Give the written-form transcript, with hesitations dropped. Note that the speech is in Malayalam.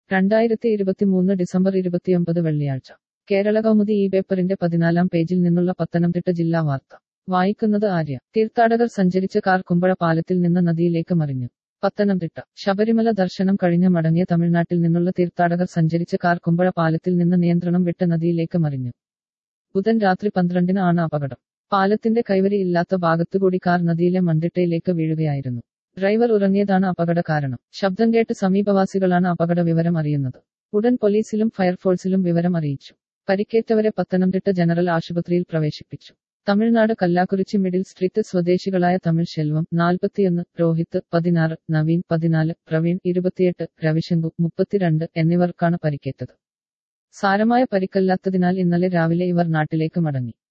2023 ഡിസംബർ 29 വെള്ളിയാഴ്ച കേരള കൗമുദി ഈ പേപ്പറിന്റെ 14-ാം പേജിൽ നിന്നുള്ള പത്തനംതിട്ട ജില്ലാ വാർത്ത വായിക്കുന്നത് ആര്യ. തീർത്ഥാടകർ സഞ്ചരിച്ച കാർ കുമ്പഴ പാലത്തിൽ നിന്ന് നദിയിലേക്ക് മറിഞ്ഞു. പത്തനംതിട്ട. ശബരിമല ദർശനം കഴിഞ്ഞ് മടങ്ങിയ തമിഴ്നാട്ടിൽ നിന്നുള്ള തീർത്ഥാടകർ സഞ്ചരിച്ച കാർ കുമ്പഴ പാലത്തിൽ നിന്ന് നിയന്ത്രണം വിട്ട് നദിയിലേക്ക് മറിഞ്ഞു. ബുധൻ രാത്രി 12-ന് ആണ് അപകടം. പാലത്തിന്റെ കൈവരി ഇല്ലാത്ത ഭാഗത്തുകൂടി കാർ നദിയിലെ മണ്ണ്ടിട്ടയിലേക്ക് വീഴുകയായിരുന്നു. ഡ്രൈവർ ഉറങ്ങിയതാണ് അപകട കാരണം. ശബ്ദം കേട്ട് സമീപവാസികളാണ് അപകട വിവരം അറിയുന്നത്. ഉടൻ പോലീസിലും ഫയർഫോഴ്സിലും വിവരം അറിയിച്ചു. പരിക്കേറ്റവരെ പത്തനംതിട്ട ജനറൽ ആശുപത്രിയിൽ പ്രവേശിപ്പിച്ചു. തമിഴ്നാട് കല്ലാക്കുറിച്ചി മിഡിൽ സ്ട്രീറ്റ് സ്വദേശികളായ തമിഴ് ശെൽവം 41, രോഹിത് 16, നവീൻ 14, പ്രവീൺ 28, രവിശങ്കു 32 എന്നിവർക്കാണ് പരിക്കേറ്റത്. സാരമായ പരിക്കല്ലാത്തതിനാൽ ഇന്നലെ രാവിലെ ഇവർ നാട്ടിലേക്ക് മടങ്ങി.